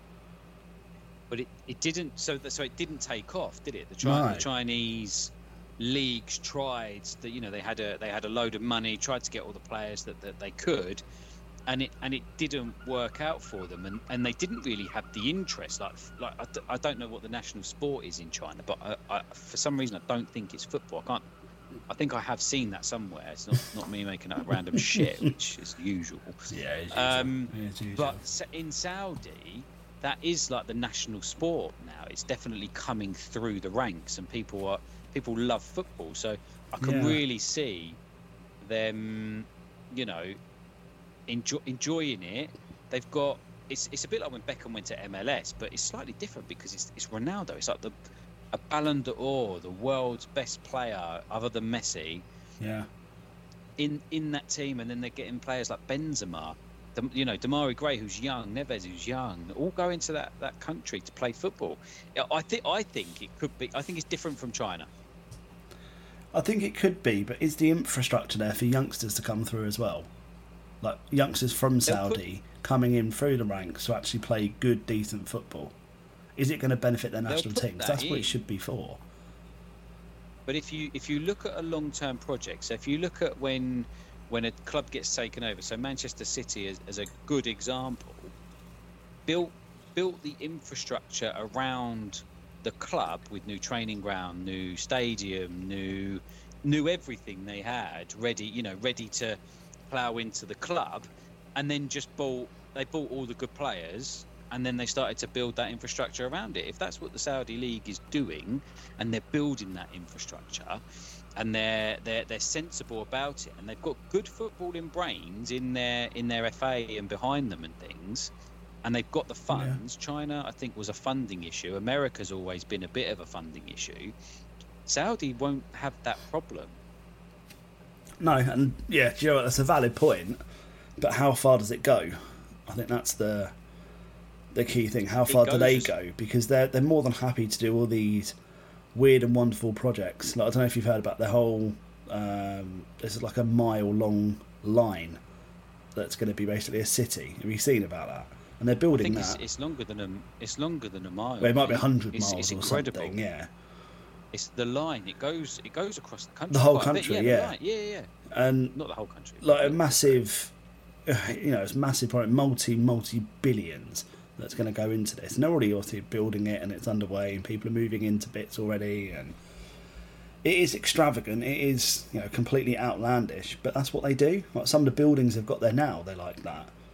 S6: But it, it didn't. So the, so it didn't take off, did it? The, China,
S7: no.
S6: the Chinese leagues tried. That you know they had a they had a load of money, tried to get all the players that, that they could. And it and it didn't work out for them, and, and they didn't really have the interest. Like like I, d- I don't know what the national sport is in China, but I, I, for some reason I don't think it's football. I can't. I think I have seen that somewhere. It's not, not me making up random shit, which is usual.
S7: Yeah, it's usual. Um, yeah, it's usual.
S6: But in Saudi, that is like the national sport now. It's definitely coming through the ranks, and people are people love football. So I can
S7: yeah.
S6: really see them, you know. Enjoy, enjoying it. They've got it's it's a bit like when Beckham went to M L S, but it's slightly different because it's it's Ronaldo. It's like the a Ballon d'Or, the world's best player other than Messi.
S7: Yeah. In
S6: in that team, and then they're getting players like Benzema, the, you know, Demarai Gray, who's young, Neves, who's young, all go into that, that country to play football. I think I think it could be. I think it's different from China.
S7: I think it could be, but is the infrastructure there for youngsters to come through as well? Like youngsters from Saudi put, coming in through the ranks to actually play good, decent football. Is it going to benefit their national teams? That That's in. what it should be for.
S6: But if you if you look at a long-term project, so if you look at when when a club gets taken over, so Manchester City as, as a good example, built built the infrastructure around the club with new training ground, new stadium, new new everything they had ready, you know, ready to plough into the club, and then just bought they bought all the good players, and then they started to build that infrastructure around it. If that's what the Saudi League is doing, and they're building that infrastructure, and they're they're they're sensible about it, and they've got good footballing brains in their in their F A and behind them and things, and they've got the funds. Yeah. China, I think, was a funding issue. America's always been a bit of a funding issue. Saudi won't have that problem.
S7: No, and yeah, do you know what, that's a valid point, but how far does it go? I think that's the the key thing. How far do they go? Because they're they're more than happy to do all these weird and wonderful projects. Like, I don't know if you've heard about the whole. Um, this is like a mile long line that's going to be basically a city. Have you seen about that? And they're building
S6: I think
S7: that.
S6: It's, it's longer than a it's longer than a mile.
S7: Well, it might be a hundred
S6: it's,
S7: miles
S6: it's
S7: or
S6: incredible.
S7: something. Yeah.
S6: It's the line. It goes. It goes across the country.
S7: The whole country,
S6: yeah.
S7: Yeah.
S6: yeah, yeah.
S7: And
S6: not the whole country.
S7: Like a massive, you know, it's massive project, multi multi billions that's going to go into this. And they're already obviously building it, and it's underway, and people are moving into bits already, and it is extravagant. It is, you know, completely outlandish, but that's what they do. Like some of the buildings they've got there now, they're like that.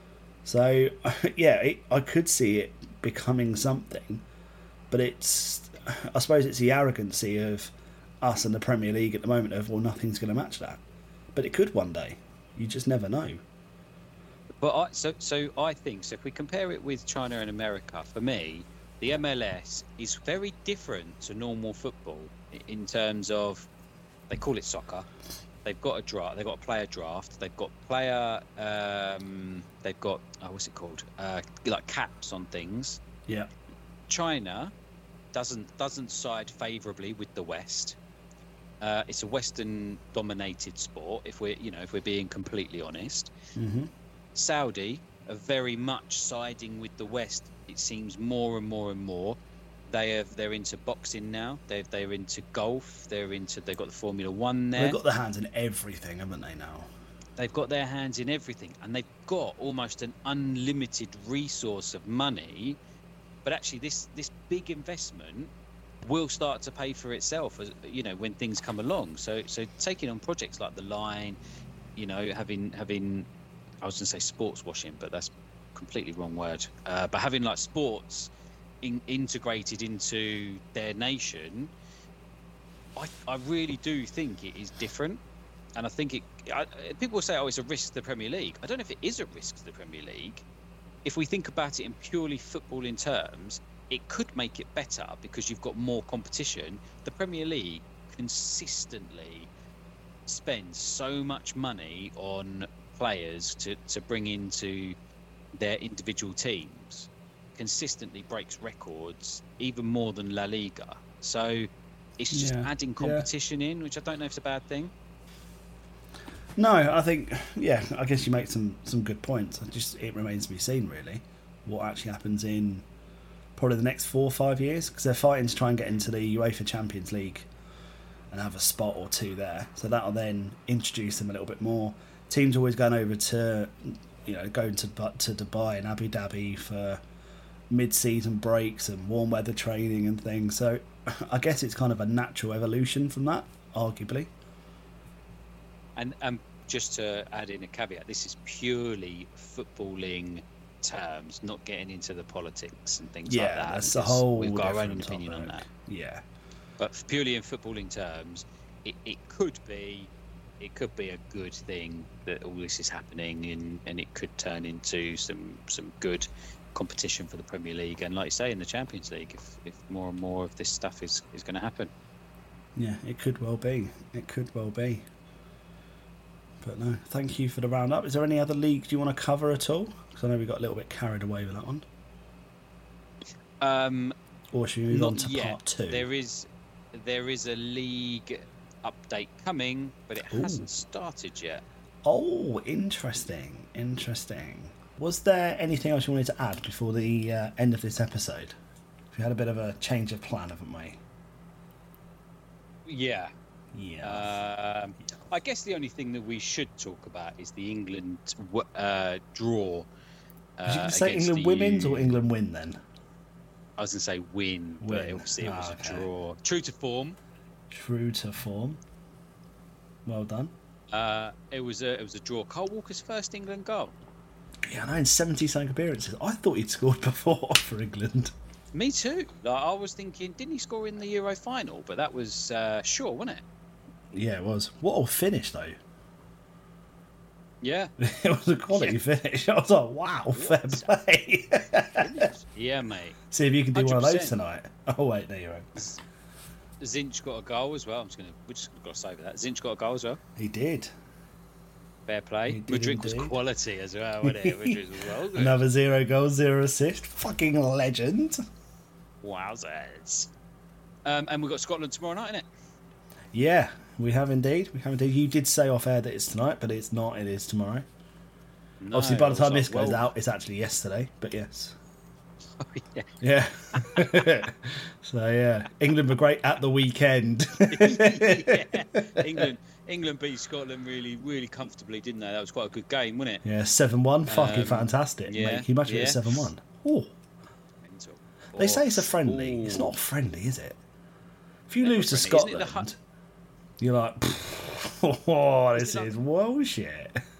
S7: So, yeah, it, I could see it becoming something, but it's, I suppose it's the arrogancy of us and the Premier League at the moment of, well, nothing's going to match that. But it could one day. You just never know.
S6: But I, so, so I think, so if we compare it with China and America, for me, the M L S is very different to normal football in terms of, they call it soccer. They've got a draft. They've got a player draft. They've got player. Um, they've got oh, what's it called? Uh, like caps on things.
S7: Yeah.
S6: China doesn't doesn't side favourably with the West. Uh, it's a Western-dominated sport. If we're you know if we're being completely honest.
S7: Mm-hmm.
S6: Saudi are very much siding with the West. It seems more and more and more. They have. They're into boxing now. They're they're into golf. They're into. They've got the Formula One there.
S7: They've got their hands in everything, haven't they? Now.
S6: They've got their hands in everything, and they've got almost an unlimited resource of money. But actually, this this big investment will start to pay for itself, as you know, when things come along. So so taking on projects like the Line, you know, having having, I was going to say sports washing, but that's completely wrong word. Uh, but having like sports. In, integrated into their nation, I, I really do think it is different, and I think it. I, people say, "Oh, it's a risk to the Premier League." I don't know if it is a risk to the Premier League. If we think about it in purely footballing terms, it could make it better because you've got more competition. The Premier League consistently spends so much money on players to, to bring into their individual teams. Consistently breaks records even more than La Liga, so it's just
S7: yeah,
S6: adding competition yeah. in, which I don't know if it's a bad thing.
S7: No, I think yeah, I guess you make some some good points. It just it remains to be seen really what actually happens in probably the next four or five years, because they're fighting to try and get into the UEFA Champions League and have a spot or two there, so that'll then introduce them a little bit more. Teams always going over to you know going to to Dubai and Abu Dhabi for mid-season breaks and warm weather training and things, so I guess it's kind of a natural evolution from that, arguably.
S6: And um, just to add in a caveat, this is purely footballing terms, not getting into the politics and things
S7: yeah,
S6: like that.
S7: That's a whole
S6: we've got our own
S7: topic.
S6: opinion on that.
S7: Yeah,
S6: but purely in footballing terms, it, it could be it could be a good thing that all this is happening, and, and it could turn into some some good competition for the Premier League, and like you say, in the Champions League, if, if more and more of this stuff is, is going to happen.
S7: Yeah, it could well be. It could well be. But no, thank you for the roundup. Is there any other league you want to cover at all? Because I know we got a little bit carried away with that one.
S6: Um,
S7: or should we move on to
S6: yet.
S7: part two?
S6: There is, there is a league update coming, but it
S7: Ooh.
S6: hasn't started yet.
S7: Oh, interesting. Interesting. Was there anything else you wanted to add before the uh, end of this episode? We had a bit of a change of plan, haven't we?
S6: Yeah.
S7: Yeah.
S6: Um, I guess the only thing that we should talk about is the England uh, draw. Uh,
S7: Was you going to say England
S6: the
S7: women's
S6: U-
S7: or England win then?
S6: I was going to say win, but
S7: Win.
S6: obviously it was
S7: Ah,
S6: a
S7: okay.
S6: draw. True to form.
S7: True to form. Well done.
S6: Uh, it was a it was a draw. Carl Walker's first England goal.
S7: Yeah, I know, in seventy-something appearances. I thought he'd scored before for England.
S6: Me too. Like, I was thinking, didn't he score in the Euro final? But that was uh, Shaw, wasn't it?
S7: Yeah, it was. What a finish, though.
S6: Yeah.
S7: It was a quality
S6: Yeah.
S7: finish. I was like, wow,
S6: What?
S7: fair play.
S6: Yeah, mate.
S7: See if you can do one of
S6: one hundred
S7: those
S6: percent.
S7: tonight. Oh, wait, there you go.
S6: Zinch got a goal as well. I'm just gonna we're just gonna gloss over that. Zinch got a goal as well.
S7: He did.
S6: Fair play.
S7: He did
S6: Madrid was
S7: indeed.
S6: quality as well, wasn't it? Madrid was well good.
S7: Another zero goal, zero assist. Fucking legend.
S6: Wowzers. Um, and we've got Scotland tomorrow night, innit?
S7: Yeah, we have indeed. We have indeed. You did say off air that it's tonight, but it's not. It is tomorrow.
S6: No,
S7: Obviously, by the time
S6: also-
S7: this goes
S6: well-
S7: out, it's actually yesterday. But yes.
S6: Oh, yeah.
S7: Yeah. So, yeah. England were great at the weekend.
S6: Yeah. England England beat Scotland really, really comfortably, didn't they? That was quite a good game, wasn't it?
S7: Yeah, seven one. Fucking
S6: Um,
S7: fantastic.
S6: yeah,
S7: Mate, can you imagine it
S6: yeah.
S7: was seven one? Oh.
S6: Mental.
S7: They
S6: Oh,
S7: say it's a friendly.
S6: ooh.
S7: It's not friendly, is it? If you
S6: Never
S7: lose to
S6: friendly, isn't it? The
S7: Scotland,
S6: hu-
S7: you're like, oh, this
S6: Isn't it
S7: is bullshit.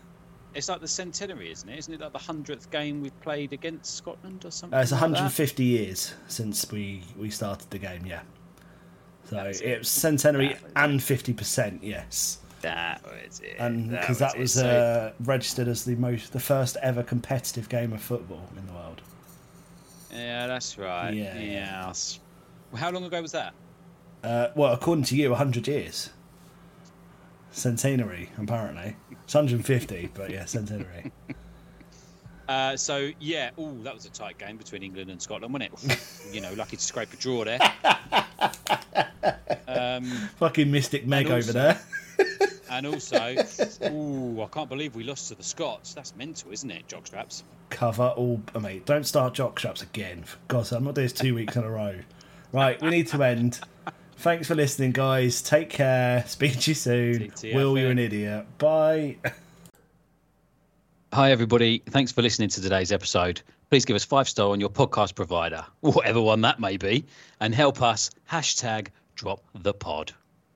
S6: It's like the centenary, isn't it? Isn't it like the hundredth game we've played against Scotland or something?
S7: Uh, it's
S6: like
S7: one hundred
S6: that?
S7: fifty years since we, we started the game, yeah. So
S6: That's
S7: it
S6: it.
S7: was centenary
S6: That was
S7: and fifty percent, yes.
S6: That was it.
S7: And because that was,
S6: it.
S7: uh, registered as the most, the first ever competitive game of football in the world.
S6: So, yeah, that's right.
S7: Yeah,
S6: Yeah.
S7: yeah.
S6: Well, how long ago was that?
S7: Uh, well, according to you, one hundred years. Centenary, apparently. It's one hundred fifty, but yeah, centenary.
S6: Uh, so yeah, oh, that was a tight game between England and Scotland, wasn't it? You know, lucky to scrape a draw there. um,
S7: Fucking Mystic Meg
S6: and
S7: over
S6: also-
S7: there.
S6: And also, ooh, I can't believe we lost to the Scots. That's mental, isn't it, jockstraps?
S7: Cover all, oh, mate. Don't start jockstraps again. For God's sake, I'm not doing this two weeks in a row. Right, we need to end. Thanks for listening, guys. Take care. Speak to you soon.
S6: T T F N.
S7: Will, you're an idiot. Bye.
S6: Hi, everybody. Thanks for listening to today's episode. Please give us five star on your podcast provider, whatever one that may be, and help us hashtag drop the pod.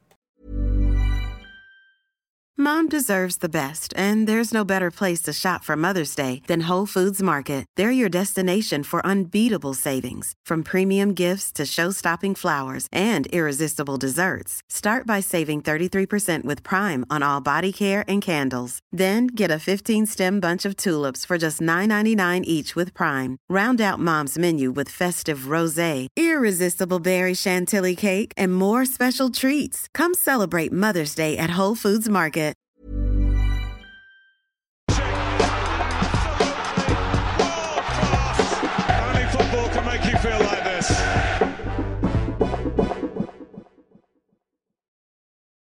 S10: Mom deserves the best, and there's no better place to shop for Mother's Day than Whole Foods Market. They're your destination for unbeatable savings, from premium gifts to show-stopping flowers and irresistible desserts. Start by saving thirty-three percent with Prime on all body care and candles. Then get a fifteen-stem bunch of tulips for just nine ninety-nine each with Prime. Round out Mom's menu with festive rosé, irresistible berry chantilly cake, and more special treats. Come celebrate Mother's Day at Whole Foods Market.
S4: Only football can make you feel like this.